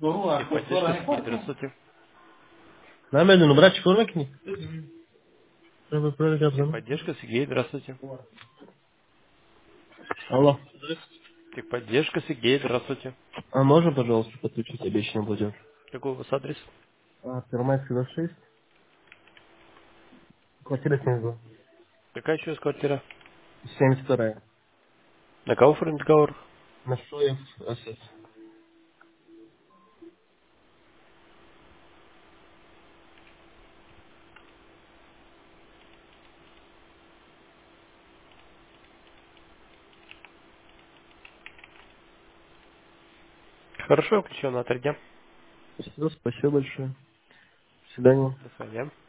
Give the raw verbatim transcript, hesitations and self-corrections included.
Техподдержка, Сергей, здравствуйте. Намедленно, братчик, көрмекни. Треба проверять. Техподдержка, Сергей, здравствуйте. Алло. Техподдержка, Сергей, здравствуйте. А можно, пожалуйста, подключить обещанный платеж? Какой у вас адрес? А, Первомайская, двадцать шесть. Квартира семьдесят два. Какая еще раз квартира? семьдесят вторая. На кого оформить договор? На Шоев, СС. Хорошо, включен на три дня. Спасибо, спасибо большое. До свидания. До свидания.